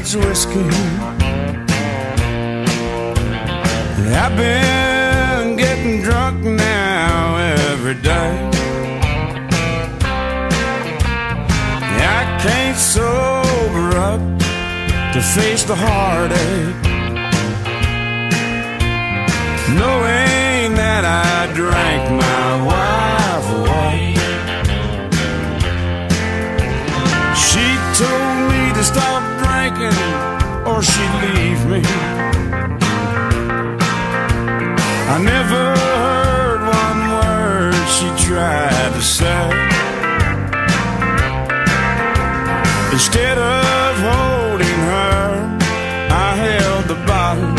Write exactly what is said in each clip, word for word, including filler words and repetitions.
George whiskey. I've been getting drunk now every day. I can't sober up to face the heartache, knowing that I drank my wife away. She told me to stop drinking or she'd leave me. I never heard one word she tried to say. Instead of holding her, I held the bottle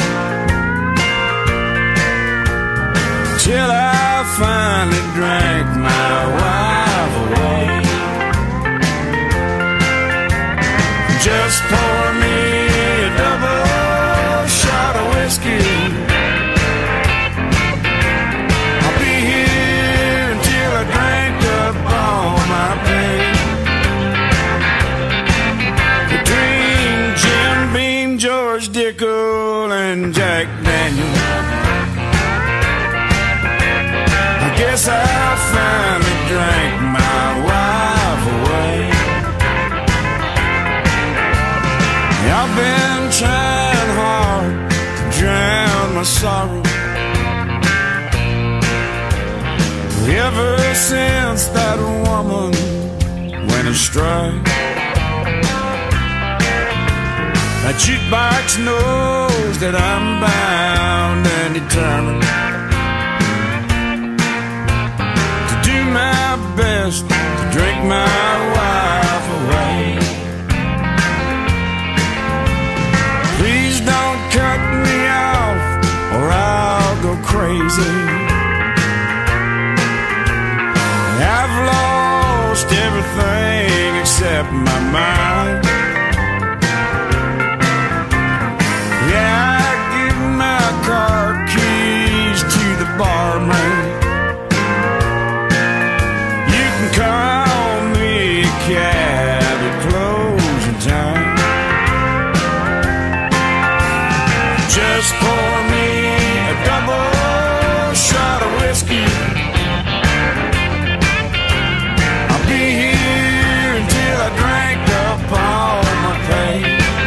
till I finally drank my wife away. Just pour me a double shot of whiskey. I'll be here until I drank up all my pain. Between Jim Beam, George Dickel, and Jack Daniels, I guess I finally drank my wife away. I've been trying hard to drown my sorrow ever since that woman went astray. That jukebox knows that I'm bound and determined to do my best to drink my wife away. Please don't cut me off or I'll go crazy. I've lost everything except my mind. Yeah, I give my car keys to the barmaid. You can call me a cab at closing time. Just pour me a double shot of whiskey. I'll be here until I drank up all my pain.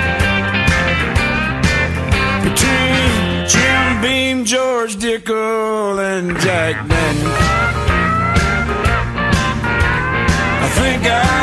Between Jim Beam, George Dickel, and Jack Daniels, I think I